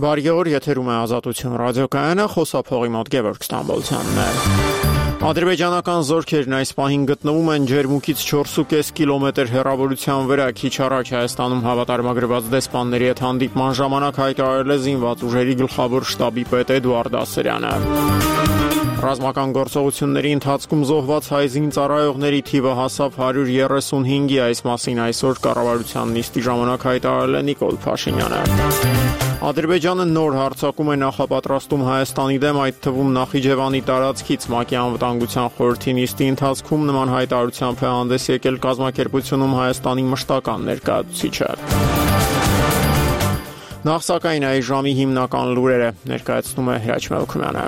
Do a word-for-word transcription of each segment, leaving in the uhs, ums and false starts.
Բարի օր, եթերում է Ազատություն ռադիոկայանը, խոսափողի մոտ Գևորգ Ստամբոլցյանն է։ Ադրբեջանական զորքերն այս պահին գտնվում են ջերմուկից չորս ու կես կիլոմետր հեռավորության վրա։ Քիչ առաջ Հայաստանում հավատարմագրված դեսպանների հետ հանդիպման ժամանակ հայտարարել է զինված ուժերի գլխավոր շտաբի պետ Էդուարդ Ասրյանը։ Ռազմական գործողությունների ընթացքում զոհված հայ զինծառայողների թիվը հասավ հարյուր երեսունհինգի, այս մասին այսօր կառավարության նիստի ժամանակ հայտարարել է Նիկոլ Փաշինյանը։ Ադրբեջանը նոր հարձակում է նախապատրաստում Հայաստանի դեմ, այդ թվում Նախիջևանի տարածքից։ ՄԱԿ-ի անվտանգության խորհրդի նիստի ընթացքում նման հայտարարությամբ է հանդես եկել կազմակերպությունում Հայաստանի մշտական ներկայացուցիչը։ Նախ սակայն այս ժամի հիմնական լուրերը ներկայացնում է Հրաչ Մելքումյանը։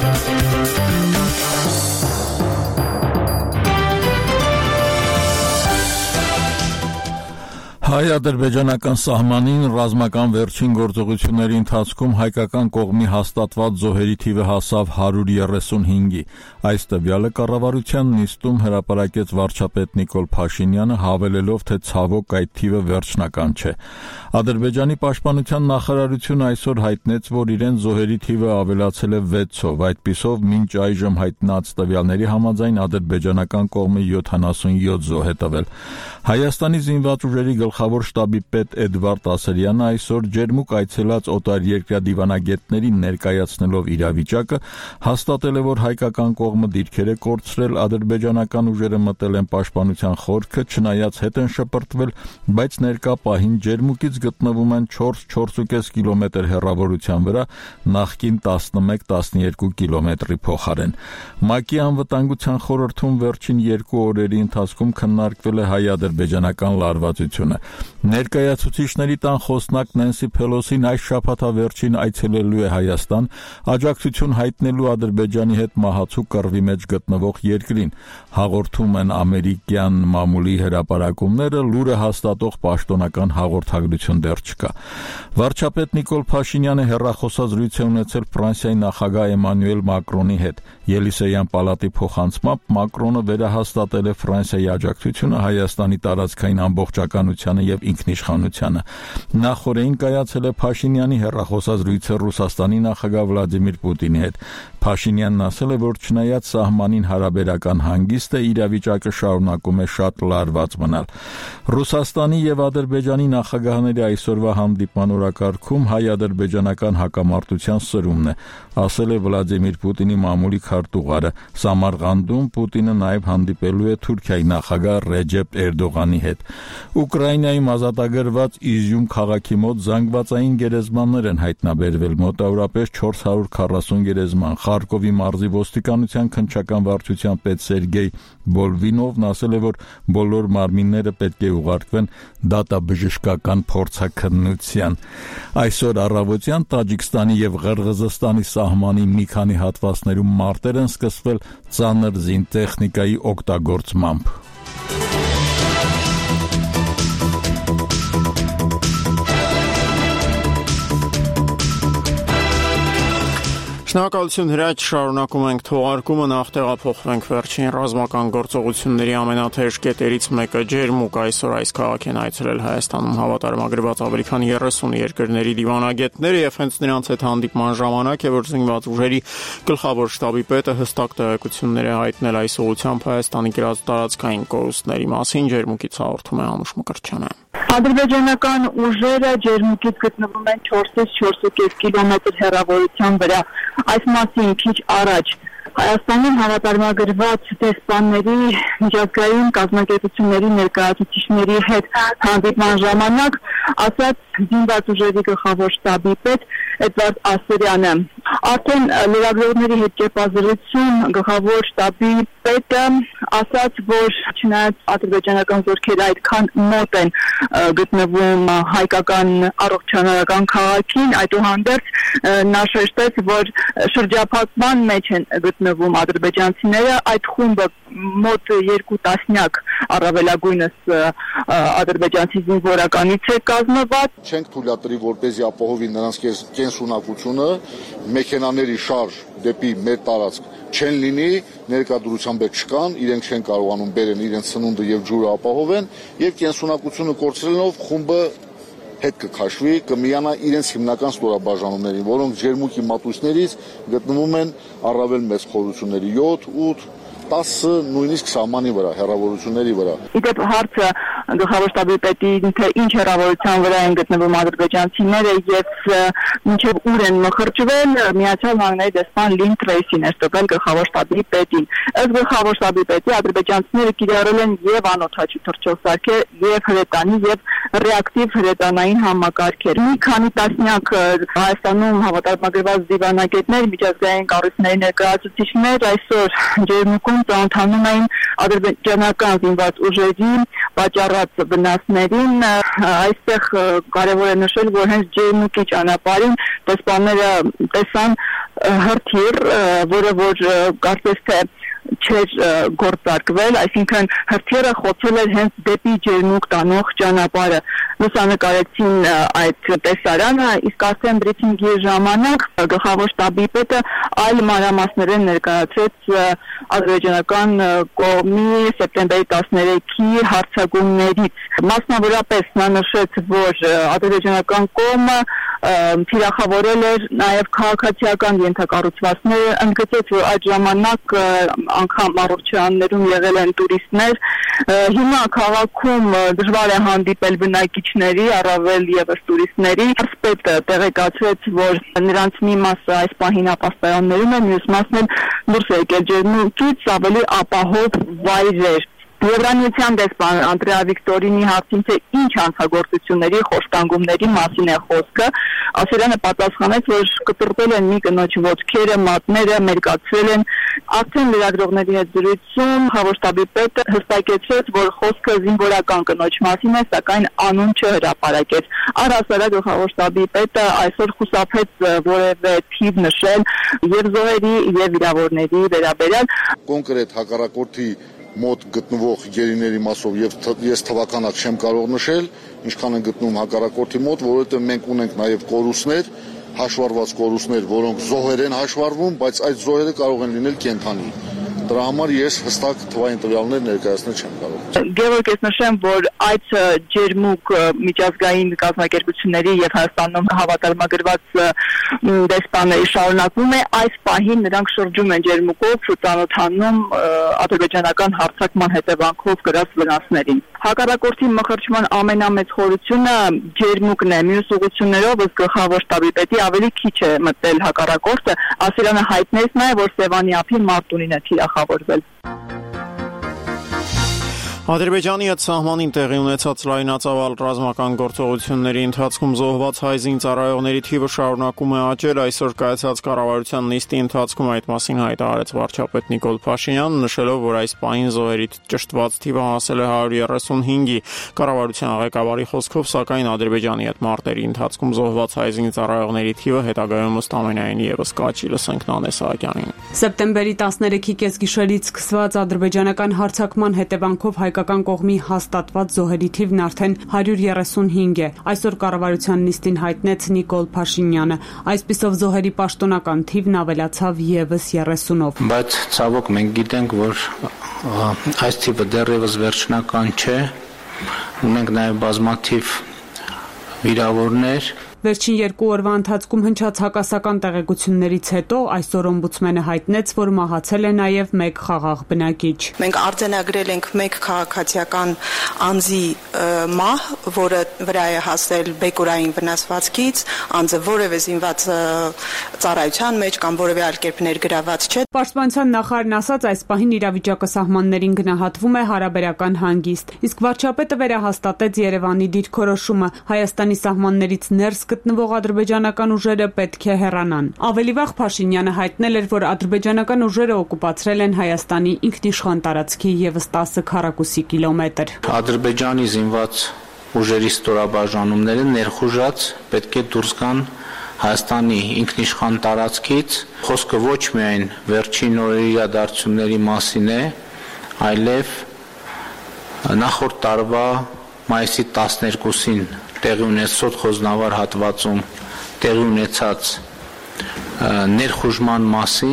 Հայ-ադրբեջանական սահմանին ռազմական վերջին գործողությունների ընթացքում հայկական կողմի հաստատված զոհերի թիվը հասավ հարյուր երեսունհինգի։ Այս տվյալը կառավարության նիստում հրապարակեց վարչապետ Նիկոլ Փաշինյանը, հավելելով, թե ցավոք այդ թիվը վերջնական չէ։ Ադրբեջանի պաշտպանության նախարարությունը այսօր հայտնեց, որ իրեն զոհերի թիվը ավելացել է վեցով, այդպիսով մինչ այժմ հայտնած տվյալների համաձայն ադրբեջանական կողմը յոթանասունյոթ զոհ է տվել։ Հայաստանի զինված ուժերի գլխավոր շտաբի պետ Էդվարդ Ասրյանը այսօր ջերմուկ այցելած օտարերկրյա դիվանագետներին ներկայացնելով իրավիճակը հաստատել է, որ հայկական կողմը դիրքեր է կորցրել, ադրբեջանական ուժերը մտել են պաշտպանության խորքը, չնայած հետ են շպրտվել, բայց ներկա պահին ջերմուկից գտնվում են չորս-չորս ու կես կիլոմետր հեռավորության վրա, նախկին տասնմեկ տասներկու կիլոմետրի փոխարեն։ ՄԱԿ-ի անվտանգության խորհրդում վերջին երկու օրերի ընթացքում քննարկվել է հայ-ադրբեջանական լարվածությունը։ Ներկայացուցիչների տան խոսնակ Նենսի Փելոսին այս շաբաթավերջին այցելելու է Հայաստան, աջակցություն հայտնելու Ադրբեջանի հետ մահացու կռվի մեջ գտնվող երկրին։ Հաղորդում են ամերիկյան մամուլի հրապարակումները, լուրը հաստատող պաշտոնական հաղորդագրություն դեռ չկա։ Վարչապետ Նիկոլ Փաշինյանը հեռախոսազրույց է ունեցել Ֆրանսիայի նախագահ Էմանուել Մակրոնի հետ։ Ելիսեյան պալատի փոխանցմամբ Մակրոնը վերահաստատել է Ֆրանսիայի աջակցությունը Հայաստանի տարածքային ամբողջականությանը եւ ինքնիշխանությանը։ Նախորդին կայացել է Փաշինյանի հեռախոսազրույցը Ռուսաստանի նախագահ Վլադիմիր Պուտինի հետ։ Փաշինյանն ասել է, որ չնայած սահմանին հարաբերական հանգիստ է, իրավիճակը շարունակում է շատ լարված մնալ։ Ռուսաստանի եւ Ադրբեջանի նախագահների այսօրվա հանդիպման օրակարգում հայ-ադրբեջանական հակամարտության սրումն է, ասել է Վլադիմիր Պուտինի մամուլի քարտուղարը։ Սամարղանդում Պուտինը նաեւ հանդիպելու է Թուրքիայի նախագահ Ռեջեփ Էրդողանի հետ։ Ուկրաինայում ազատագրված Իզյում քաղաքի մոտ զանգվածային գերեզմաններ են հայտնաբերվել, մոտավորապես չորս հարյուր քառասուն գերեզման։ Խարկովի մարզի ոստիկանության քննչական վարչության պետ Սերգեյ Բոլվինովն ասել է, որ բոլոր մարմինները պետք է ուղարկվեն դատաբժշկական փորձաքննության։ Այսօր առավոտյան Տաջիկստանի եւ Ղրղզստանի սահմանի մի քանի հատվածներում մարտեր են սկսվել ծանր զինտեխնիկայի օգտագործմամբ։ Շնորհակալություն Հրաչ, շարունակում ենք թողարկումը, նախ տեղափոխվենք վերջին ռազմական գործողությունների ամենաթեժ կետերից մեկը ջերմուկ։ Այսօր այս քաղաք են այցելել Հայաստանում հավատարմագրված ավելի քան երեսուն երկրների դիվանագետները եւ հենց նրանց հետ հանդիպման ժամանակ է, որ զինված ուժերի գլխավոր շտաբի պետը հստակ տեղեկություններ է հայտնել այս ուղղությամբ Հայաստանի գրած տարածքային կորուստների մասին։ Ջերմուկից հաղորդում է Անուշ Մկրտչյանը։ Ադրբեջանական ուժերը ջերմուկից գտնվում են չորսից չորս ու կես կիլոմետր հեռավորության վրա։ Այս մասին քիչ առաջ Հայաստանում հավատարմագրված դեսպանների միջազգային կազմակերպությունների ներկայացուցիչների հետ հանդիպման ժամանակ ասաց զինված ուժերի գլխավոր շտաբի պետ Էդվարդ Ասրյանը։ Արդեն լրագրողների հետ կեպազրույցում գլխավոր շտաբի պետը ասաց, որ չնայած ադրբեջանական զորքերը այդքան մոտ են գտնվում հայկական առողջանարական քաղաքին, այդուհանդերձ նա շեշտեց, որ շրջափակման մեջ են գտնվում ադրբեջանցիները, այդ խումբը մոտ երկու տասնյակ առավելագույնս ադրբեջանցի զինվորականից է կազմված։ Չենք թույլատրի, որպեսզի ապահովի նրանց կենսունակությունը, մեքենաների շարժ դեպի մեր տարածք չեն լինի, ներկայությամբ չկան, իրենք չեն կարողանում բերեն իրենց սնունդը եւ ջուրը ապահովեն, եւ կենսունակությունը կորցրելով խումբը հետ կքաշվի, կմիանա իրենց հիմնական ստորաբաժանումներին, որոնք ջերմուկի մատույցներից գտնվում են առավել մեծ խորությունների յոթ, ութ, տասը, նույնիսկ սահմանի վրա, հեռավորությունների վրա։ Իդեպ հարցը գլխավոր շտաբի պետին, թե ինչ հեռավորության վրա են գտնվում ադրբեջանցիները եւ մինչեւ ուր են մխրճվել, Միացյալ Նահանգների դեսպան Լին Թրեյսին է ստուգել գլխավոր շտաբի պետին։ Ըստ գլխավոր շտաբի պետի ադրբեջանցիները կիրառել են եւ անօդաչու թռչող սարքեր, եւ հրետանի, եւ ռեակտիվ հրետանային համակարգեր։ Մի քանի տասնյակ Հայաստանում հավատարմագրված դիվանագետներ, միջազգային կառույցների ներկայացուցիչներ այսօր ջերմուկում ծանոթանում էին ադրբեջանական զինված ուժերի պատճառած վնասներին։ Այստեղ կարևոր է նշել, որ հենց ջերմուկի ճանապարհին դեսպանները տեսան հրթիռ, որը որ կարծես թե չէր գործարկվել, այսինքն հրթիռը խոցել էր հենց դեպի ջերմուկ տանող ճանապարհը։ Լուսանկարեցին այդ տեսարանը, իսկ արդեն բրիֆինգի ժամանակ գլխավոր շտաբի պետը այլ մանրամասներեն ներկայացրեց ադրբեջանական կողմի սեպտեմբերի տասներեքի հարձակումներից։ Մասնավորապես նա նշեց, որ ադրբեջանական կողմը թիրախավորել էր նաև քաղաքացիական ենթակառուցվածքները, ընդգծեց, որ այդ ժամանակ անգամ առողջարաններում եղել են տուրիստներ։ Հիմա քաղաքում դժվար է հանդիպել բնակիչների, առավել եւս տուրիստների։ Պետը տեղեկացրեց, որ նրանց մի մասը այս պահին ապաստարաններում է, մյուս մասն էլ դուրս է եկել ջերմուկից ավելի ապահով վայրեր։ Եվրանիության դեսպան Անդրեա Վիկտորինի հարցին, թե ինչ հանցագործությունների, խոշտանգումների մասին է խոսքը, Ասելյանը պատասխանեց, որ կտրտել են մի կնոջ ոտքերը, մատները, մերկացրել են։ Արդեն լրագրողների հետ զրույցում գլխավոր շտաբի պետը հստակեցրեց, որ խոսքը զինվորական կնոջ մասին է, սակայն անուն չհրապարակեց։ Առհասարակ գլխավոր շտաբի պետը այսօր խուսափեց որևէ թիվ նշել եւ զոհերի եւ վիրավորների վերաբերյալ։ Կոնկրետ հակառակորդի մոտ գտնվող գերիների մասով եւ ես թվականակ չեմ կարող նշել, ինչքան են գտնում հակառակորդի մոտ, որովհետեւ մենք ունենք նաեւ կորուստներ, հաշվառված կորուստներ, որոնք զոհեր են հաշվառվում, բայց այդ զոհերը կարող են լինել կենդանի։ Դրա համար ես հստակ թվային տվյալներ ներկայացնել չեմ կարող։ Գևորգ, ես նշեմ, որ այդ ջերմուկ միջազգային կազմակերպությունների եւ Հայաստանում հավատարմագրված դեսպանների շարունակվում է, այս պահին նրանք շրջում են ջերմուկով ու ծանոթանում ադրբեջանական հարձակման հետևանքով կրած վնասներին։ Հակառակորդի մխրճման ամենամեծ խորությունը ջերմուկն է, մյուս ուղղություններով ըստ գլխավոր շտաբի պետի ավելի քիչ է մտել հակառակորդը։ Ասելյանը հայտնեց նաեւ, որ Սևանի ափի Մարտունին է թիրախավորվել։ Ադրբեջանի հետ սահմանին տեղի ունեցած լայնածավալ ռազմական գործողությունների ընթացքում զոհված հայ զինծառայողների թիվը շարունակում է աճել։ Այսօր կայացած կառավարության նիստի ընթացքում այդ մասին հայտարարեց վարչապետ Նիկոլ Փաշինյանը, նշելով, որ այս պահին զոհերի ճշտված թիվը հասել է հարյուր երեսունհինգի։ Կառավարության ղեկավարի խոսքով, սակայն Ադրբեջանի հետ մարտերի ընթացքում զոհված հայ զինծառայողների թիվը հետագայում ըստ ամենայն եւս կաճի։ Լսենք Նանե Սահակյանին։ Սեպտեմբերի տասներեքի կեսգիշերից սկսված ադրբեջանական հարձակման հետևանքով հայկական կողմի հաստատված զոհերի թիվն արդեն հարյուր երեսունհինգ է։ Այսօր կառավարության նիստին հայտնեց Նիկոլ Փաշինյանը։ Այսպիսով զոհերի պաշտոնական թիվն ավելացավ եւս երեսունով։ Բայց ցավոք մենք գիտենք, որ այս թիվը դեռևս վերջնական չէ։ Ունենք նաեւ բազմաթիվ վիրավորներ։ Վերջին երկու օրվա ընթացքում հնչած հակասական տեղեկություններից հետո այսօր օմբուդսմենը հայտնեց, որ մահացել է նաև մեկ խաղաղ բնակիչ։ Մենք արձանագրել ենք մեկ քաղաքացիական անձի մահ, որը վրա է հասել բեկորային վնասվածքից, անձը որևէ զինված ծառայության մեջ կամ որևէ այլ կերպ ներգրաված չէ։ Պաշտպանության նախարարն ասաց, այս պահին իրավիճակը սահմաններին գնահատվում է հարաբերական հանգիստ, իսկ վարչապետը վերահաստատեց Երևանի դիրքորոշումը Հայաստանի սահմաններից ներս գտնվող ադրբեջանական ուժերը պետք է հեռանան։ Ավելի վաղ Փաշինյանը հայտնել էր, որ ադրբեջանական ուժերը օկուպացրել են Հայաստանի ինքնիշխան տարածքի ևս տասը քառակուսի կիլոմետր։ Ադրբեջանի զինված ուժերի ստորաբաժանումները ներխուժած պետք է դուրս գան Հայաստանի ինքնիշխան տարածքից։ Խոսքը ոչ միայն վերջին օրերի իրադարձությունների մասին է, այլև նախորդ տարվա մայիսի տասներկուսին տեղի ունեցած խոզնավար հատվածում տեղի ունեցած ներխուժման մասին։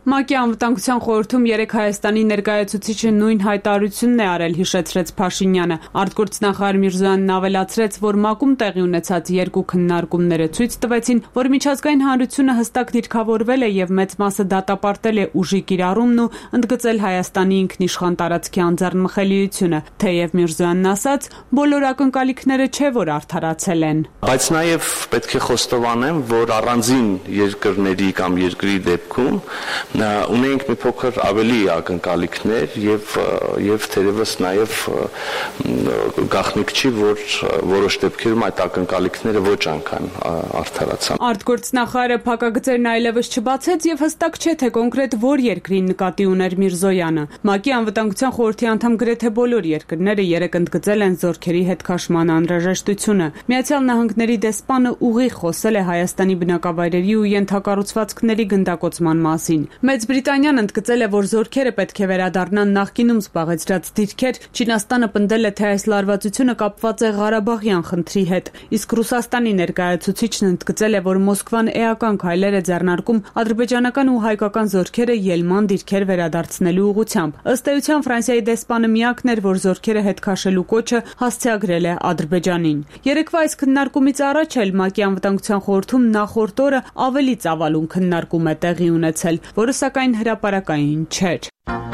ՄԱԿ-ի անվտանգության խորհրդում երեկ Հայաստանի ներկայացուցիչը նույն հայտարարությունն է արել, հիշեցրեց Փաշինյանը։ Արտգործնախարար Միրզոյանն ավելացրեց, որ ՄԱԿ-ում տեղի ունեցած երկու քննարկումները ցույց տվեցին, որ միջազգային հանրությունը հստակ դիրքավորվել է եւ մեծ մասը դատապարտել է ուժի կիրառումն ու ընդգծել Հայաստանի ինքնիշխան տարածքի անձեռնմխելիությունը, թեև Միրզոյանն ասաց, բոլոր ակնկալիքները չէ, որ արդարացել են։ Բայց նաեւ պետք է խոստովանեմ, որ առանձին երկրների կամ երկրի դեպքում ունենք մի փոքր ավելի ակնկալիքներ եւ եւ թերևս նաեւ գաղտնիք չի, որ որոշ դեպքերում այդ ակնկալիքները ոչ անգամ արդարացան։ Արտգործնախարարը փակագծերն այլևս չբացեց եւ հստակ չէ, թե կոնկրետ որ երկրին նկատի ուներ Միրզոյանը։ ՄԱԿ-ի անվտանգության խորհրդի անդամ գրեթե բոլոր երկրները երեկ ընդգծել են զորքերի հետ քաշման անհրաժեշտությունը։ Միացյալ Նահանգների դեսպանը ուղիղ խոսել է Հայաստանի բնակավայրերի ու ենթակառուցվածքների գնդակոծման մասին։ Մեծ Բրիտանիան ընդգծել է, որ զորքերը պետք է վերադառնան նախկինում զբաղեցրած դիրքեր։ Չինաստանը պնդել է, թե այս լարվածությունը կապված է Ղարաբաղյան խնդրի հետ, իսկ Ռուսաստանի ներկայացուցիչն ընդգծել է, որ Մոսկվան էական քայլեր է ձեռնարկում ադրբեջանական ու հայկական զորքերը ելման դիրքեր վերադարձնելու ուղղությամբ։ Ըստ էության Ֆրանսիայի դեսպանը միակն էր, որ զորքերը հետ քաշելու կոչը հասցեագրել է Ադրբեջանին։ Երեկվա այս քննարկումից առաջ էլ ՄԱԿ-ի անվտանգության խորհրդում նախորդ օրը ավելի ծավալուն քննարկում է տեղի ունեցել, որը սակայն հրապարակային չէր։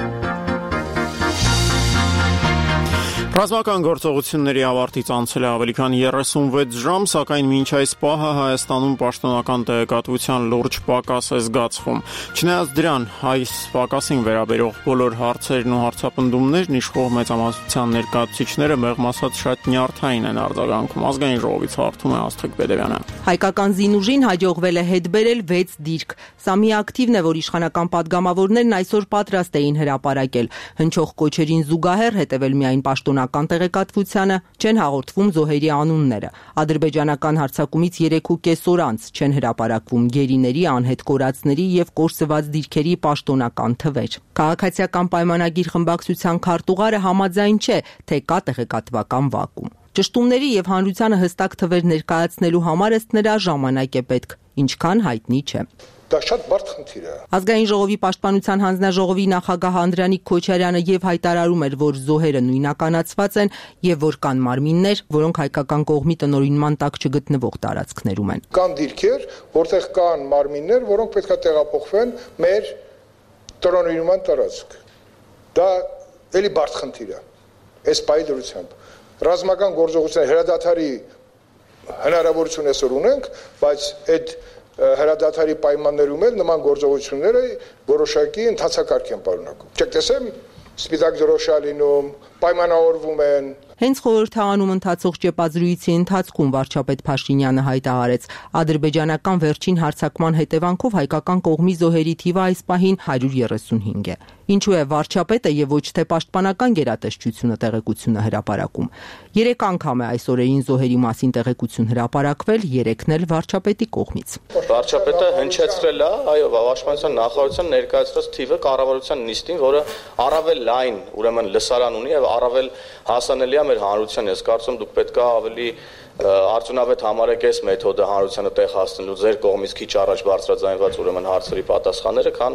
Ռազմական գործողությունների ավարտից անցել է ավելի քան երեսունվեց ժամ, սակայն մինչ այս պահը Հայաստանում պաշտոնական տեղեկատվության լուրջ պակաս է զգացվում։ Չնայած դրան, այս պակասին վերաբերող բոլոր հարցերն ու հարցապնդումներն իշխող մեծամասնության ներկայացուցիչները մեղմ ասած շատ նյարդային են արձագանքում։ Ազգային ժողովից հարթում է Աստղիկ Բեդևյանը։ Հայկական զինուժին հաջողվել է հետ բերել վեց դիրք։ Սա մի ակտիվն է, որ իշխանական падգամավորներն այսօր պատրաստ էին հրապարակել։ Հնչող կոչերին զուգահեռ հետևել միայն պաշտոնական տեղեկատվությանը, չեն հաղորդվում զոհերի անունները։ Ադրբեջանական հարձակումից երեք ու կես օր անց չեն հրապարակվում գերիների, անհետ կորածների եւ կորսված դիրքերի պաշտոնական թվեր։ Քաղաքացիական պայմանագիր խմբակցության քարտուղարը համաձայն չէ, թե կա տեղեկատվական վակուում։ Ճշտումների եւ հանրությանը հստակ թվեր ներկայացնելու համար ըստ նրա ժամանակ է պետք, ինչքան հայտնի չէ։ Դա շատ բարդ խնդիր է։ Ազգային ժողովի պաշտպանության հանձնաժողովի նախագահ Անդրանիկ Քոչարյանը եւ հայտարարում էր, որ զոհերը նույնականացված են եւ որ կան մարմիններ, որոնք հայկական կողմի տնօրինման տակ չգտնվող տարածքներում են։ Կան դիրքեր, որտեղ կան մարմիններ, որոնք պետք է տեղափոխվեն մեր տնօրինման տարածք։ Դա էլի բարդ խնդիր է։ Այս պայդրությամբ ռազմական գործողությունների հրադադարի հնարավորություն այսօր ունենք, բայց այդ հրադադարի պայմաններում էլ նման գործողությունները որոշակի ընթացակարգ են պարունակում։ Չեք տեսել, սպիտակ դրոշ է լինում, պայմանավորվում են։ Հենց խորհրդարանում ընթացող ճեպազրույցի ընթացքում վարչապետ Փաշինյանը հայտարարեց, ադրբեջանական վերջին հարձակման հետևանքով հայկական կողմի զոհերի թիվը այս պահին հարյուր երեսունհինգ է։ Ինչու է վարչապետը եւ ոչ թե պաշտպանական գերատեսչությունը տեղեկությունը հրապարակում։ Երեք անգամ է այս օրերին զոհերի մասին տեղեկություն հրապարակվել, երեքն էլ վարչապետի կողմից։ Վարչապետը հնչեցրել է, այո, պաշտպանության նախարարության ներկայացրած թիվը կառավարության նիստին, որը առավել լայն, ուրեմն լսարան ունի եւ առավել հասանելի է մեր հանրության։ Ես կարծում դուք պետք է ավելի արդյունավետ համարեք այս մեթոդը հանրությանը տեղ հասնելու ձեր կողմից քիչ առաջ բարձրաձայնված ուրեմն հարցերի պատասխանները, քան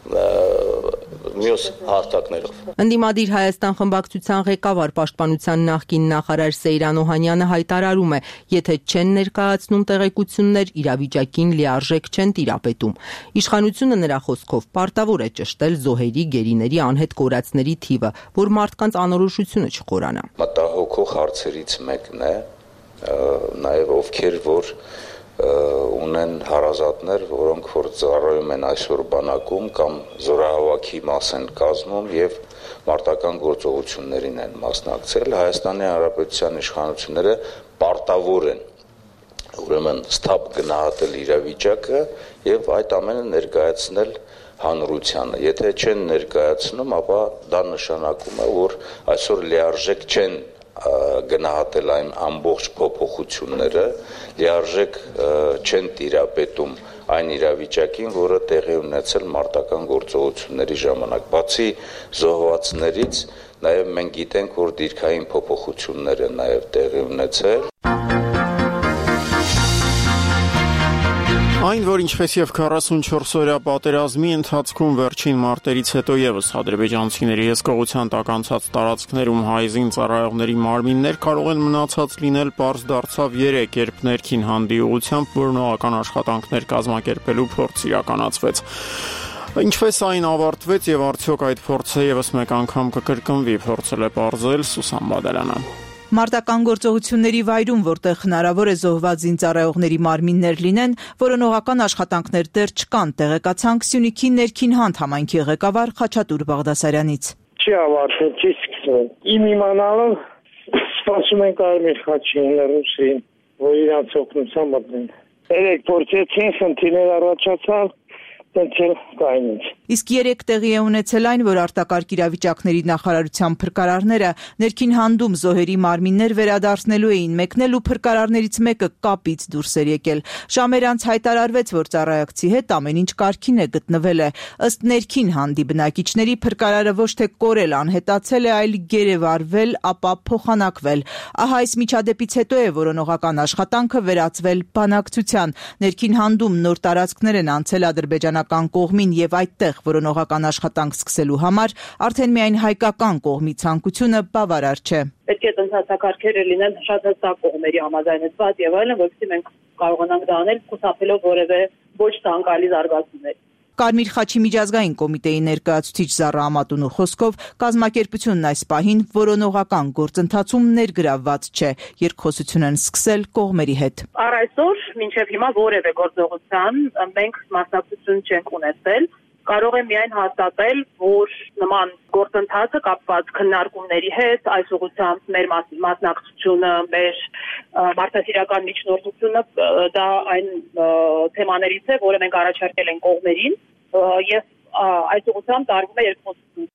մյուս հարթակներով։ Ընդդիմադիր Հայաստան խմբակցության ղեկավար պաշտպանության նախկին նախարար Սեյրան Օհանյանը հայտարարում է, եթե չեն ներկայացնում տեղեկություններ, իրավիճակին լիարժեք չեն տիրապետում։ Իշխանությունը նրա խոսքով պարտավոր է ճշտել զոհերի, գերիների, անհետ կորածների թիվը, որ մարդկանց անորոշությունը չխորանա։ Մտահոգող հարցերից մեկն է նաև ովքեր որ ունեն հարազատներ, որոնք որ ծառայում են այսօր բանակում կամ զորահավաքի մաս են կազմում եւ մարտական գործողություններին են մասնակցել, Հայաստանի Հանրապետության իշխանությունները պարտավոր են ուրեմն ստապ գնահատել իրավիճակը եւ այդ ամենը ներկայացնել հանրությանը։ Եթե չեն ներկայացնում, ապա դա նշանակում է, որ այսօր լիարժեք չեն գնահատել այն ամբողջ փոփոխությունները, լիարժեք չեն տիրապետում այն իրավիճակին, որը տեղի ունեցել մարտական գործողությունների ժամանակ։ Բացի զոհվածներից, նաև մենք գիտենք, որ դիրքային փոփոխություններ են նաև տեղի ունեցել։ Այն, որ ինչպես եւ քառասունչորս օրյա պատերազմի ընթացքում վերջին մարտերից հետո եւս ադրբեջանցիների հսկողության տակ անցած տարածքներում հայ զինծառայողների մարմիններ կարող են մնացած լինել, պարզ դարձավ երեք, երբ ներքին հանդի ուղղությամբ որոնողական աշխատանքներ կազմակերպելու փորձ իրականացվեց։ Ինչպես այն ավարտվեց եւ արդյոք այդ փորձը եւս մեկ անգամ կկրկնվի, փորձել է պարզել Սուսան Բադալյանը։ Մարտական գործողությունների վայրում, որտեղ հնարավոր է զոհված զինծառայողների մարմիններ լինեն, որոնողական աշխատանքներ դեռ չկան, տեղեկացանք Սյունիքի ներքին հանդ համայնքի ղեկավար Խաչատուր Բաղդասարյանից։ Չի ավարտվել, չի սկսվել։ Իմ իմանալով սպասում են Կարմիր խաչին, ռուսին, որ իրանց օգնության մտնեն։ Երեք փորձեցին, խնդիրներ առաջացան, տենցել կայնից։ Իսկ երեք տեղի է ունեցել այն, որ արտակարգ իրավիճակների նախարարության փրկարարները ներքին հանդում զոհերի մարմիններ վերադարձնելու էին մեկնել ու փրկարարներից մեկը կապից դուրս էր եկել։ Ժամեր անց հայտարարվեց, որ ծառայակցի հետ ամեն ինչ կարգին է, գտնվել է։ Ըստ ներքին հանդի բնակիչների փրկարարը ոչ թե կորել, անհետացել է, այլ գերեվարվել, ապա փոխանակվել։ Ահա այս միջադեպից հետո է որոնողական աշխատանքը վերածվել բանակցության։ Ներքին հանդում նոր տարածքներ են անցել ադրբեջանական կողմին եւ այդտեղ որոնողական աշխատանք սկսելու համար արդեն միայն հայկական կողմի ցանկությունը բավարար չէ։ Պետք է տնտեսակարգերը լինեն շատ հստակ կողմերի համաձայնեցված եւ այլն, որովհետեւ մենք կարողանանք դա անել խուսափելով որևէ ոչ ցանկալի զարգացումներ։ Կարմիր խաչի միջազգային կոմիտեի ներկայացուցիչ Զառա Ամատունու խոսքով կազմակերպությունն այս պահին որոնողական գործընթացում ներգրավված չէ, երկխոսություն են սկսել կողմերի հետ։ Առ այսօր մինչև հիմա որևէ գործողության մենք մասնակցություն չենք ունեցել։ Կարող եմ միայն հաստատել, որ նման գործընթացը կապված քննարկումների հետ, այս ուղղությամբ մեր մասնակցությունը, մեր մարդասիրական միջնորդությունը դա այն թեմաներից է, որը մենք առաջարկել ենք կողմերին, եւ այս ուղղությամբ տարվում է երկխոսություն։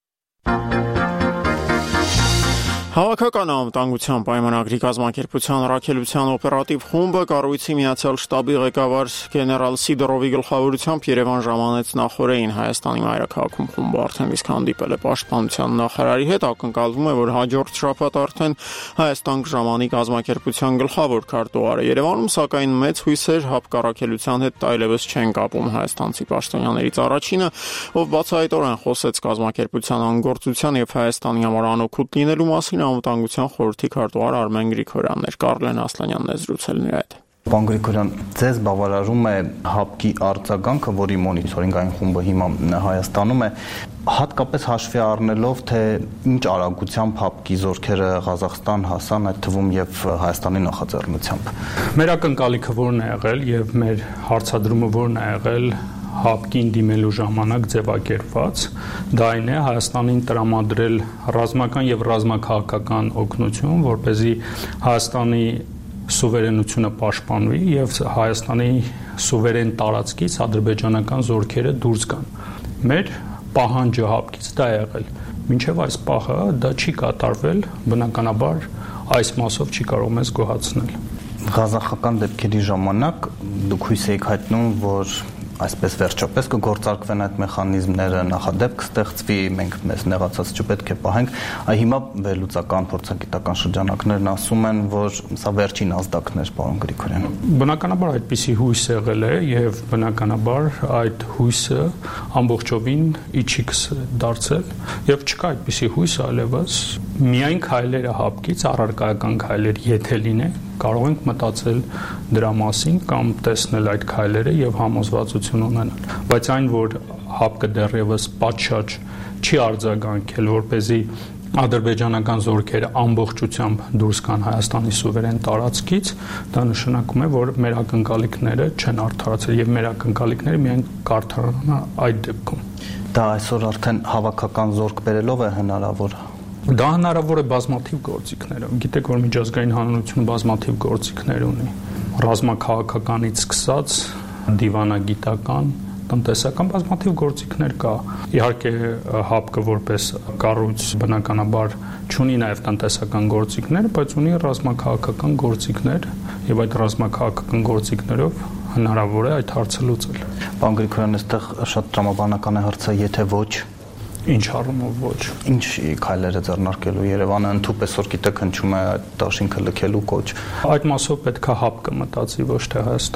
Հավաքական անվտանգության պայմանագրի կազմակերպության առաքելության օպերատիվ խումբը կառույցի Միացյալ շտաբի ղեկավար գեներալ Սիդորովի գլխավորությամբ Երևան ժամանեց նախորդին Հայաստանի մայրաքաղաքում խումբը արդեն իսկ հանդիպել է պաշտպանության նախարարի հետ, ակնկալվում է, որ հաջորդ շաբաթ արդեն Հայաստան կժամանի կազմակերպության գլխավոր քարտուղարը Երևանում, սակայն մեծ հույսեր հապկառաքելության հետ այլևս չեն կապում հայաստանցի պաշտոնյաներից առաջինը, ով բացահայտորեն խոսեց կազմակերպության անգործության եւ Հայաստանի համար անօգուտ լինելու մասին անվտանգության խորհրդի քարտուղար Արմեն Գրիգորյանն էր, Կարլեն Ասլանյանն է զրուցել նրա հետ։ Պարոն Գրիգորյան, ձեզ բավարարում է հապկի արձագանքը, որի մոնիթորինգային խումբը հիմա Հայաստանում է, հատկապես հաշվի առնելով, թե ինչ արագությամբ հապկի զորքերը Ղազախստան հասան, այդ թվում եւ Հայաստանի նախաձեռնությամբ։ Մեր ակնկալիքը որն է եղել եւ մեր հարցադրումը որն է եղել հապկին դիմելու ժամանակ ձևակերպված, դա այն է Հայաստանին տրամադրել ռազմական եւ ռազմաքաղաքական օգնություն, որպեսզի Հայաստանի սուվերենությունը պաշտպանվի եւ Հայաստանի սուվերեն տարածքից ադրբեջանական զորքերը դուրս գան։ Մեր պահանջը հապկից դա է եղել։ Մինչեւ այս պահը դա չի կատարվել, բնականաբար այս մասով չի կարող մեզ գոհացնել։ Ղազախական դեպքերի ժամանակ դուք հույս եք հայտնում, որ այսպես վերջապես կգործարկվեն այդ մեխանիզմները, նախադեպ կստեղծվի, մենք մեզ նեղացած չպետք է պահենք, այ հիմա վերլուծական փորձագիտական շրջանակներն ասում են, որ սա վերջին ազդակն էր, պարոն Գրիգորյան։ Բնականաբար այդպիսի հույս եղել է եւ բնականաբար այդ հույսը ամբողջովին իջիկ դարձել եւ չկա այդպիսի հույս այլևս, միայն քայլերը հապկից, առարկայական քայլեր եթե լինեն, կարող ենք մտածել դրա մասին կամ տեսնել այդ քայլերը եւ համոզվածություն ունենալ, բայց այն, որ հապկը դեռևս պատշաճ չի արձագանքել, որպեսզի ադրբեջանական զորքերը ամբողջությամբ դուրս գան Հայաստանի սուվերեն տարածքից, դա նշանակում է, որ մեր ակնկալիքները չեն արդարացել եւ մեր ակնկալիքները միայն կարդարանան այդ դեպքում։ Դա այսօր արդեն հավաքական զորք բերելով է հնարավոր։ Դա հնարավոր է բազմաթիվ գործիքներով։ Գիտեք, որ միջազգային հանրությունը բազմաթիվ գործիքներ ունի։ Ռազմաքաղաքականից սկսած դիվանագիտական, տնտեսական բազմաթիվ գործիքներ կա։ Իհարկե հապկը որպես կառույց բնականաբար չունի նաև տնտեսական գործիքներ, բայց ունի ռազմաքաղաքական գործիքներ եւ այդ ռազմաքաղաքական գործիքներով հնարավոր է այդ հարցը լուծել։ Պարոն Գրիգորյան, այստեղ շատ տրամաբանական է հարցը, եթե ոչ Ինչ առումով ոչ։ Ինչ քայլեր է ձեռնարկելու Երևանը, ընդհուպ այսօր գիտեք հնչում է այդ դաշինքը լքելու կոչ։ Այդ մասով պետք է հապկը մտածի, ոչ թե Հայաստանը։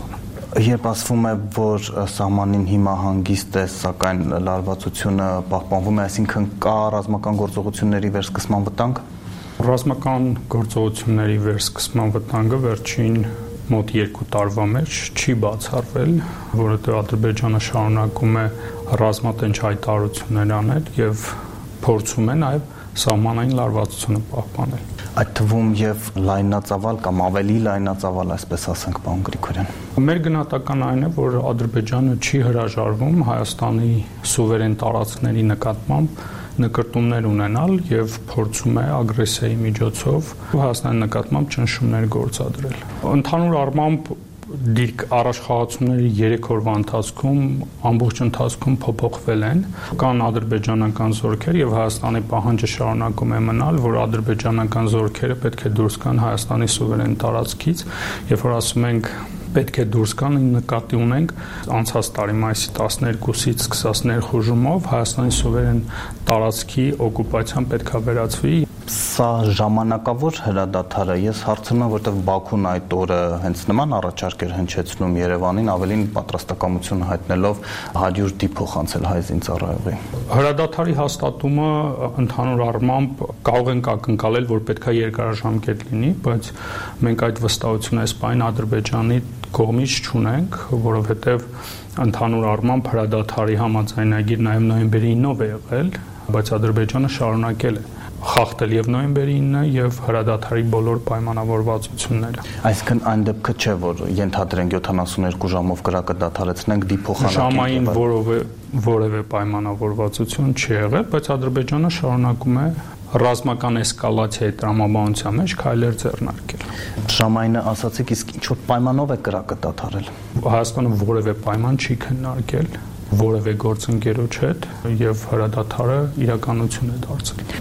Երբ ասվում է, որ սահմանին հիմա հանգիստ է, սակայն լարվածությունը պահպանվում է, այսինքն կա ռազմական գործողությունների վերսկսման վտանգ։ Ռազմական գործողությունների վերսկսման վտանգը վերջին մոտ երկու տարվա մեջ չի բացառվել, որովհետև Ադրբեջանը շարունակում է ռազմատենչ հայտարարություններ անել եւ փորձում է նաեւ սահմանային լարվածությունը պահպանել։ Այդ թվում եւ լայնածավալ կամ ավելի լայնածավալ, այսպես ասենք, պարոն Գրիգորյան։ Մեր գնահատական այն է, որ Ադրբեջանը չի հրաժարվում Հայաստանի սուվերեն տարածքների նկատմամբ նկրտումներ ունենալ եւ փորձում է ագրեսիայի միջոցով Հայաստանի նկատմամբ ճնշումներ գործադրել։ Ընդհանուր առմամբ դիրք առաջխաղացումների երեք օրվա ընթացքում ամբողջ ընթացքում փոփոխվել են, կան ադրբեջանական զորքեր եւ Հայաստանի պահանջը շարունակում է մնալ, որ ադրբեջանական զորքերը պետք է դուրս գան Հայաստանի սուվերեն տարածքից, երբ որ ասում ենք պետք է դուրս գան, նկատի ունենք անցած տարի մայիսի տասներկուսից սկսած ներխուժումով Հայաստանի սուվերեն տարածքի օկուպացիան պետք է վերացվի։ Սա ժամանակավոր հրադադար է, ես հարցնում եմ, որտեղ Բաքուն այդ օրը հենց նման առաջարկ էր հնչեցնում Երևանին, ավելին պատրաստակամություն հայտնելով հարյուր դի փոխանցել հայ զինծառայողի։ Հրադադարի հաստատումը ընդհանուր առմամբ կարող ենք ակնկալել, որ պետք է երկարաժամկետ լինի, բայց մենք այդ վստահությունը այս պայն Ադրբեջանի կողմից չունենք, որովհետև ընդհանուր առմամբ հրադադարի համաձայնագիր նաև նոյեմբերի ինով է եղել, բայց Ադրբեջանը շարունակել է խախտել եւ նոյեմբերի ինը եւ հրադադարի բոլոր պայմանավորվածությունները։ Այսինքն այն դեպքը չէ, որ ենթադրենք յոթանասունհերկու ժամով կրակը դադարեցնենք դիփոխանակի։ Ժամային որովե որևէ պայմանավորվածություն չի եղել, բայց Ադրբեջանը շարունակում է ռազմական էսկալացիայի տրամաբանության մեջ քայլեր ձեռնարկել։ Ժամայինը ասացիք, իսկ ինչ որ պայմանով է կրակը դադարել։ Հայաստանը որևէ պայման չի քննարկել որևէ գործընկերոջ հետ եւ հրադադարը իրականություն է դարձել։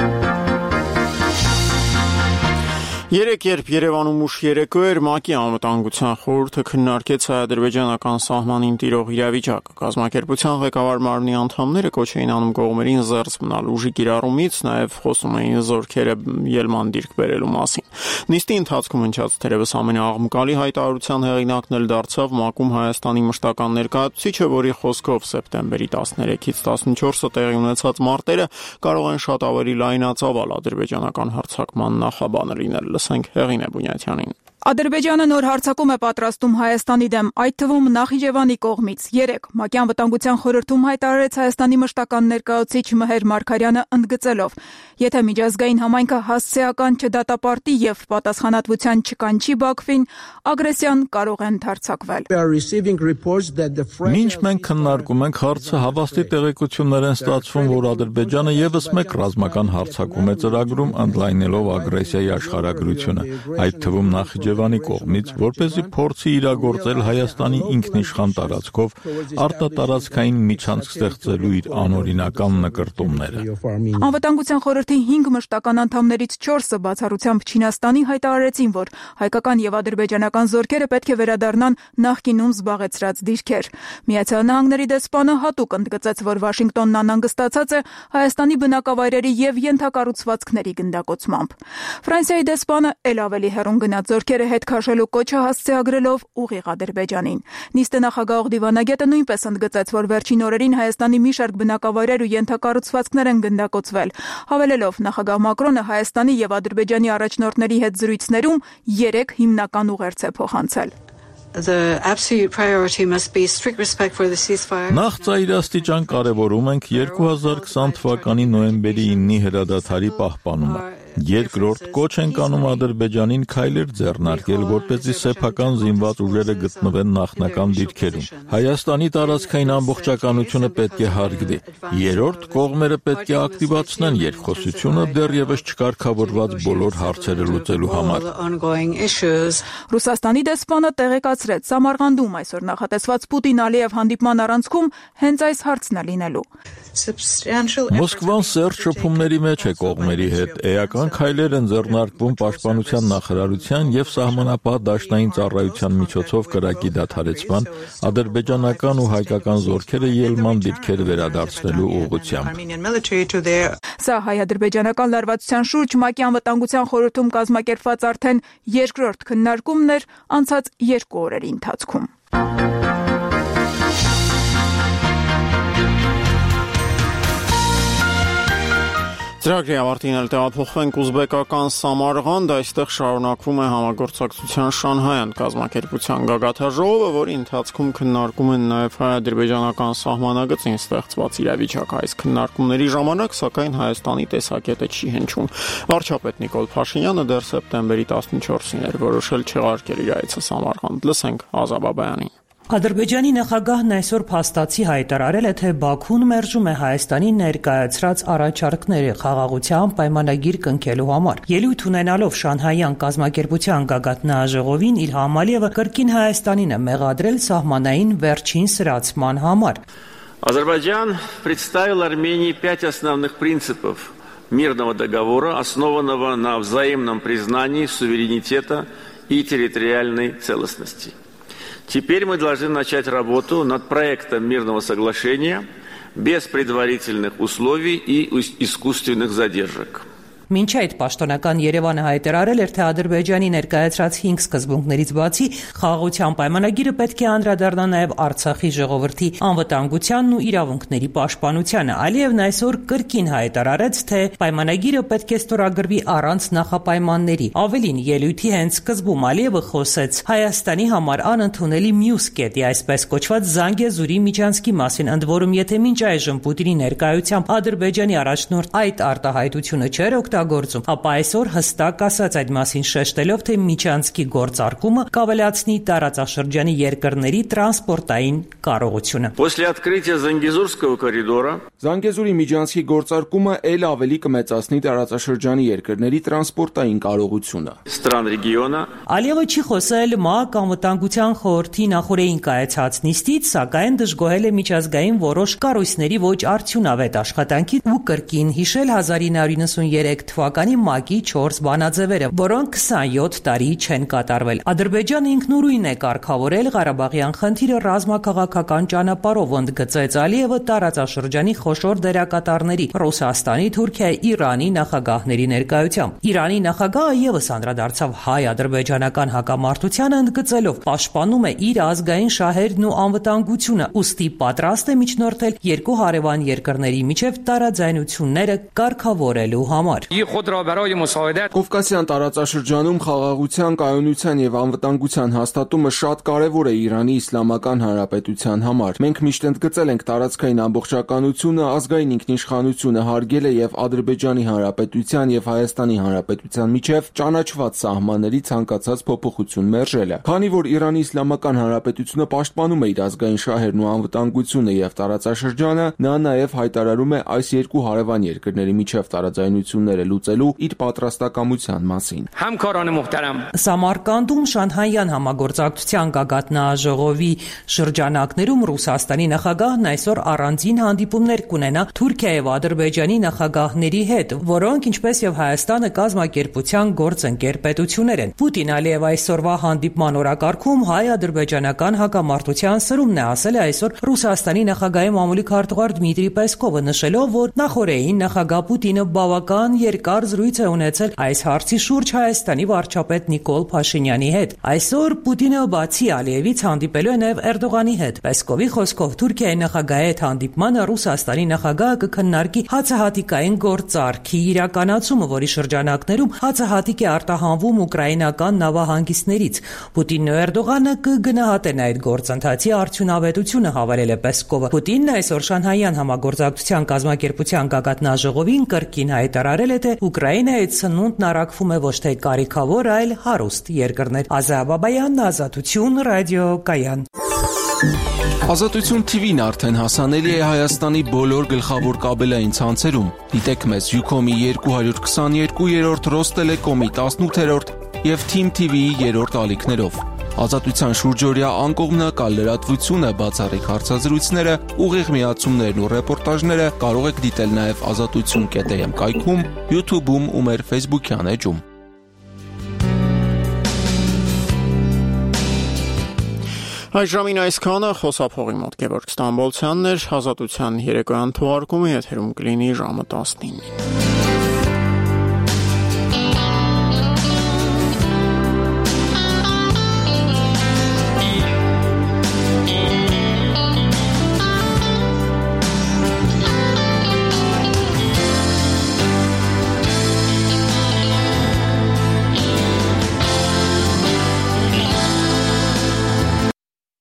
Երեք երբ Երևանում ուշ երեկո էր, ՄԱԿ-ի անվտանգության խորհուրդը քննարկեց հայ-ադրբեջանական սահմանին տիրող իրավիճակը։ Կազմակերպության ղեկավար մարմնի անդամները կոչ էին անում կողմերին զերծ մնալ ուժի կիրառումից, նաև խոսում էին զորքերը ելման դիրք բերելու մասին։ Նիստի ընթացքում հնչած թերևս ամենաաղմկալի հայտարարության հեղինակն էլ դարձավ ՄԱԿ-ում Հայաստանի մշտական ներկայացուցիչը, որի խոսքով սեպտեմբերի տասներեքից տասնչորսը տեղի ունեցած մարտերը կարող են շատ ավելի լայնածավալ ադրբեջանական հարձակման նախաբանը լինել։ Լսենք Հեղինե Բունյաթյանին։ Ադրբեջանը նոր հարձակում է պատրաստում Հայաստանի դեմ, այդ թվում Նախիջևանի կողմից։ Երեք ՄԱԿ-ի անվտանգության խորհրդում հայտարարեց Հայաստանի մշտական ներկայացուցիչ Մհեր Մարգարյանը ընդգծելով. եթե միջազգային համայնքը հասցեական չդատապարտի եւ պատասխանատվության չկանչի Բաքվին, ագրեսիան կարող է ընդհարձակվել։ Մինչ մենք քննարկում ենք հարցը, հավաստի տեղեկություններ են ստացվում, որ Ադրբեջանը եւս մեկ ռազմական հարձակում է ծրագրում, ընդլայնելով ագրեսիայի աշխարհագրությունը, այդ թվում Նախիջևանի կողմից, որպեսզի փորձի իրագործել Հայաստանի ինքնիշխան տարածքով արտատարածքային միջանցք ստեղծելու իր անօրինական նկրտումները։ Անվտանգության խորհրդի հինգ մշտական անդամներից չորսը բացառությամբ Չինաստանի հայտարարեցին, որ հայկական եւ ադրբեջանական զորքերը պետք է վերադառնան նախկինում զբաղեցրած դիրքեր։ Միացյալ Նահանգների դեսպանը հատուկ ընդգծեց, որ Վաշինգտոնն անհանգստացած է Հայաստանի բնակավայրերի եւ ենթակառուցվածքների գնդակոծմամբ։ Ֆրանսիայի դեսպանը ել ավելի հեռուն գնաց զորքերը հետ քաշելու կոչը հասցեագրելով ուղիղ Ադրբեջանին։ Նիստը նախագահող դիվանագետը նույնպես ընդգծեց, որ վերջին օրերին Հայաստանի մի շարք բնակավայրեր ու ենթակառուցվածքներ են գնդակոծվել, հավելելով նախագահ Մակրոնը Հայաստանի եւ Ադրբեջանի առաջնորդների հետ զրույցներում երեք հիմնական ուղերձ է փոխանցել։ The absolute priority must be strict respect for the ceasefire. Նախ ծայրաստիճան կարևորում ենք երկու հազար քսան թվականի նոյեմբերի ինի հրադադարի պահպանումը։ Երկրորդ կոչ ենք անում Ադրբեջանին քայլեր ձեռնարկել, որպեսզի սեփական զինված ուժերը գտնվեն նախնական դիրքերում։ Հայաստանի տարածքային ամբողջականությունը պետք է հարգվի։ Երրորդ, կողմերը պետք է ակտիվացնեն երկխոսությունը դեռևս չկարգավորված բոլոր հարցերը լուծելու համար։ Ռուսաստանի դեսպանը տեղեկացրեց, Սամարղանդում այսօր նախատեսված Պուտին-Ալիև հանդիպման առանցքում հենց այս հարցն է լինելու։ Մոսկվան սերտ շփումների մեջ է կողմերի հետ, էական Նախագահական քայլեր են ձեռնարկվում պաշտպանության նախարարության եւ սահմանապահ դաշնային ծառայության միջոցով կրակի դադարեցման, ադրբեջանական ու հայկական զորքերը ելման դիրքեր վերադարձնելու ուղղությամբ։ Սա հայ-ադրբեջանական լարվածության շուրջ ՄԱԿ-ի անվտանգության խորհրդում կազմակերպված արդեն երկրորդ քննարկումն էր անցած երկու օրերի ընթացքում։ Ծրագրի ավարտին էլ տեղափոխվենք ուզբեկական Սամարղանդ, այստեղ շարունակվում է համագործակցության Շանհայյան կազմակերպության գագաթաժողովը, որի ընթացքում քննարկում են նաև հայ-ադրբեջանական սահմանագծին ստեղծված իրավիճակը։ Այս քննարկումների ժամանակ, սակայն, Հայաստանի տեսակետը չի հնչում։ Վարչապետ Նիկոլ Փաշինյանը դեռ սեպտեմբերի տասնչորսին էր որոշել չեղարկել իր այցը Սամարղանդ։ Լսենք Ազաբ Աբայանին։ Ադրբեջանի նախագահն այսօր փաստացի հայտարարել է, թե Բաքուն մերժում է Հայաստանի ներկայացրած առաջարկները խաղաղության պայմանագիր կնքելու համար։ Ելույթ ունենալով Շանհայյան կազմակերպության գագաթնաժողովին Իլհամ Ալիևը կրկին Հայաստանին է մեղադրել սահմանային վերջին սրացման համար։ Азербайджан представил Армении пять основных принципов мирного договора, основанного на взаимном признании суверенитета и территориальной целостности. Теперь мы должны начать работу над проектом мирного соглашения без предварительных условий и искусственных задержек. Մինչ այդ պաշտոնական Երևանը հայտարարել էր, թե Ադրբեջանի ներկայացրած հինգ սկզբունքներից բացի խաղաղության պայմանագիրը պետք է անդրադառնա նաև Արցախի ժողովրդի անվտանգությանն ու իրավունքների պաշտպանությանը։ Ալիևն այսօր կրկին հայտարարեց, թե պայմանագիրը պետք է ստորագրվի առանց նախապայմանների։ Ավելին, ելույթի հենց սկզբում Ալիևը խոսեց Հայաստանի համար անընդունելի մյուս կետի, այսպես կոչված Զանգեզուրի միջանցքի մասին, ընդ որում եթե մինչ այժմ Պուտինի ներկայությամբ Ադրբեջանի առաջնորդ այդ արտահայտությունը չէր գործում, ապա այսօր հստակ ասաց այդ մասին շեշտելով, թե միջանցքի գործարկումը կավելացնի տարածաշրջանի երկրների տրանսպորտային կարողությունը։ После открытия Зангезурского коридора Զանգեզուրի միջանցքի գործարկումը ել ավելի կմեծացնի տարածաշրջանի երկրների տրանսպորտային կարողությունը։ Стран региона Ալիևը չի խոսել ՄԱԿ անվտանգության խորհրդի նախորդին կայացած նիստից, սակայն դժգոհել է միջազգային որոշ կառույցների ոչ արդյունավետ աշխատանքի ու կրկին հիշել հազար ինը հարյուր նվսանուերեք թվականի ՄԱԿ-ի չորս բանաձևերը, որոնք քսանյոթ տարի չեն կատարվել։ Ադրբեջանը ինքնուրույն է կարգավորել Ղարաբաղյան խնդիրը ռազմաքաղաքական ճանապարհով, ընդգծեց Ալիևը տարածաշրջանի խոշոր դերակատարների Ռուսաստանի, Թուրքիայի, Իրանի նախագահների ներկայությամբ։ Իրանի նախագահը ևս անդրադարձավ հայ-ադրբեջանական հակամարտությանը, ընդգծելով պաշտպանում է իր ազգային շահերն ու անվտանգությունը, ուստի պատրաստ է միջնորդել երկու հարևան երկրների միջև տարաձայնությունները կարգավորելու համար։ Կովկասյան տարածաշրջանում խաղաղության, կայունության եւ անվտանգության հաստատումը շատ կարեւոր է Իրանի Իսլամական Հանրապետության համար։ Մենք միշտ ընդգծել ենք տարածքային ամբողջականությունը, ազգային ինքնիշխանությունը հարգելը եւ Ադրբեջանի Հանրապետության եւ Հայաստանի Հանրապետության միջև ճանաչված սահմանների ցանկացած փոփոխություն մերժելը։ Քանի որ Իրանի Իսլամական Հանրապետությունը պաշտպանում է իր ազգային շահերն ու անվտանգությունը եւ տարածաշրջանը, նա նաեւ հայտարարում է այս երկու հարևան երկրների միջև տարաձայնությունները լուծելու իր պատրաստակամության մասին։ Սամարկանդում Շանհայյան համագործակցության գագաթնաժողովի շրջանակներում Ռուսաստանի նախագահն այսօր առանձին հանդիպումներ կունենա Թուրքիայի եւ Ադրբեջանի նախագահների հետ, որոնք ինչպես եւ Հայաստանը կազմակերպության գործընկեր պետություններ են։ Պուտին-Ալիև այսօրվա հանդիպման օրակարգում հայ-ադրբեջանական հակամարտության սրումն է, ասել է այսօր Ռուսաստանի նախագահի մամուլի քարտուղար Դմիտրի Պեսկովը, նշելով, որ նախորդին նախագահ Պուտինը բավական երկար զրույց է ունեցել այս հարցի շուրջ Հայաստանի վարչապետ Նիկոլ Փաշինյանի հետ։ Այսօր Պուտինը բացի Ալիևից հանդիպելու է նաև Էրդողանի հետ։ Պեսկովի խոսքով Թուրքիայի նախագահի հետ հանդիպմանը Ռուսաստանի նախագահը կքննարկի հացահատիկային գործարքի իրականացումը, որի շրջանակներում հացահատիկ է արտահանվում ուկրաինական նավահանգիստներից։ Պուտինն ու Էրդողանը կգնահատեն այդ գործընթացի արդյունավետությունը, հավելել է Պեսկովը։ Պուտինն այսօր Շանհայյան համագործակցության կազմակերպության գագաթնաժողովին կրկին հայտարարել է, թե Ուկրաինայի ցնունդն առաքվում է ոչ թե կարիքավոր, այլ հարուստ երկրներ։ Ազաբ Աբայան, Ազատություն, ռադիոկայան։ Ազատություն թիվին արդեն հասանելի է Հայաստանի բոլոր գլխավոր կաբելային ցանցերում։ Դիտեք մեզ Յուքոմի երկու հարյուր քսաներկու, երրորդ Ռոստելեկոմի տասնութերորդ եւ Թիմ թի վիի երրորդ ալիքներով։ Ազատության շուրջօրյա անկողմնակալ լրատվությունը, բացառիկ հարցազրույցները, ուղիղ միացումներն ու ռեպորտաժները կարող եք դիտել նաև ազատություն կետ էմ կայքում, YouTube-ում ու մեր Facebook-յան էջում։ Այժմին այսքանը, խոսափողի մոտ Գևորգ Ստամբոլցյանն էր, Ազատության երեկոյան թողարկումը եթերում կլինի ժամը տասնինին։